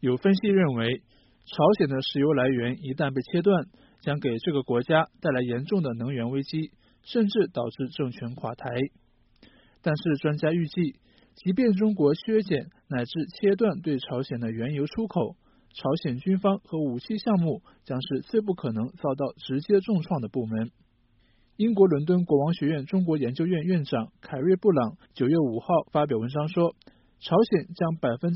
有分析认为，朝鲜的石油来源一旦被切断，将给这个国家带来严重的能源危机，甚至导致政权垮台。但是专家预计，即便中国削减乃至切断对朝鲜的原油出口，朝鲜军方和武器项目将是最不可能遭到直接重创的部门。英国伦敦国王学院中国研究院院长凯瑞布朗9月5号发表文章说，朝鲜将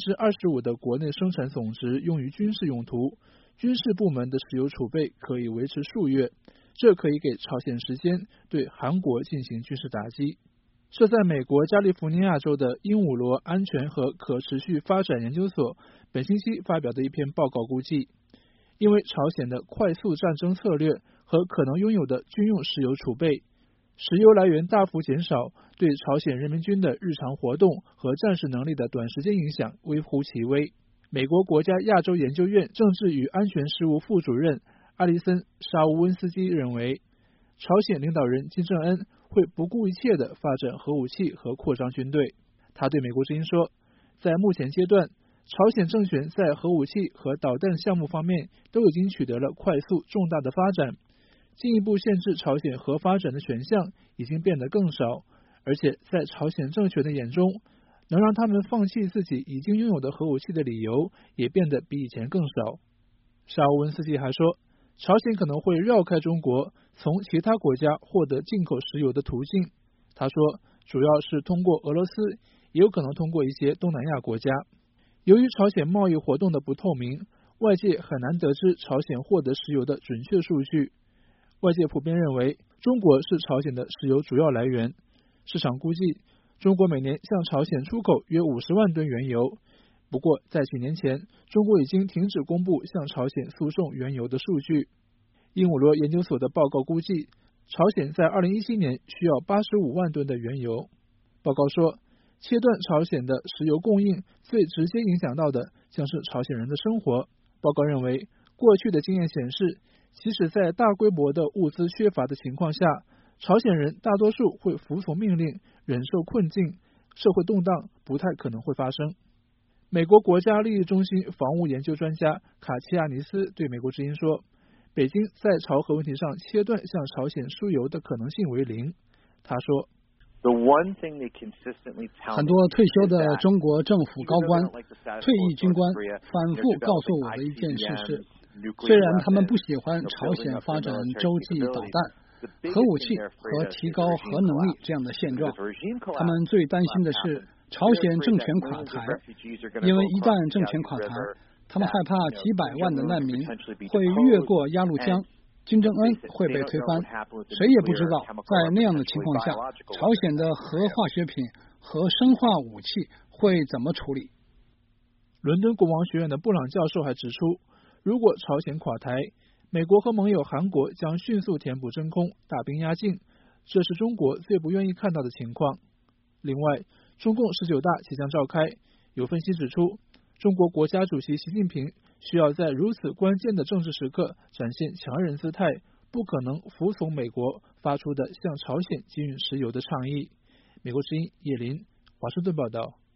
25%的国内生产总值用于军事用途，军事部门的石油储备可以维持数月，这可以给朝鲜时间对韩国进行军事打击。设在美国加利福尼亚州的鹦鹉螺安全和可持续发展研究所本星期发表的一篇报告估计，因为朝鲜的快速战争策略和可能拥有的军用石油储备，石油来源大幅减少，对朝鲜人民军的日常活动和战时能力的短时间影响微乎其微。美国国家亚洲研究院政治与安全事务副主任阿里森·沙乌温斯基认为，朝鲜领导人金正恩会不顾一切地发展核武器和扩张军队。他对美国之音说，在目前阶段，朝鲜政权在核武器和导弹项目方面都已经取得了快速重大的发展，进一步限制朝鲜核发展的选项已经变得更少，而且在朝鲜政权的眼中，能让他们放弃自己已经拥有的核武器的理由也变得比以前更少。沙乌温斯基还说，朝鲜可能会绕开中国，从其他国家获得进口石油的途径。他说，主要是通过俄罗斯，也有可能通过一些东南亚国家。由于朝鲜贸易活动的不透明，外界很难得知朝鲜获得石油的准确数据。外界普遍认为，中国是朝鲜的石油主要来源。市场估计，中国每年向朝鲜出口约50万吨原油。不过，在几年前，中国已经停止公布向朝鲜输送原油的数据。鹦鹉螺研究所的报告估计，朝鲜在2017年需要85万吨的原油。报告说，切断朝鲜的石油供应最直接影响到的将是朝鲜人的生活。报告认为，过去的经验显示，即使在大规模的物资缺乏的情况下，朝鲜人大多数会服从命令，忍受困境，社会动荡不太可能会发生。美国国家利益中心防务研究专家卡齐亚尼斯对美国之音说，北京在朝核问题上切断向朝鲜输油的可能性为零。他说， 很多退休的中国政府高官、退役军官反复告诉我的一件事是，虽然他们不喜欢朝鲜发展洲际导弹、核武器和提高核能力这样的现状，他们最担心的是朝鲜政权垮台，因为一旦政权垮台，他们害怕几百万的难民会越过鸭绿江，金正恩会被推翻。谁也不知道在那样的情况下，朝鲜的核化学品和生化武器会怎么处理。 伦敦国王学院的布朗教授还指出，如果朝鲜垮台，美国和盟友韩国将迅速填补真空，大兵压境，这是中国最不愿意看到的情况。另外，中共19大即将召开，有分析指出，中国国家主席习近平需要在如此关键的政治时刻展现强人姿态，不可能服从美国发出的向朝鲜禁运石油的倡议。美国之音叶林，华盛顿报道。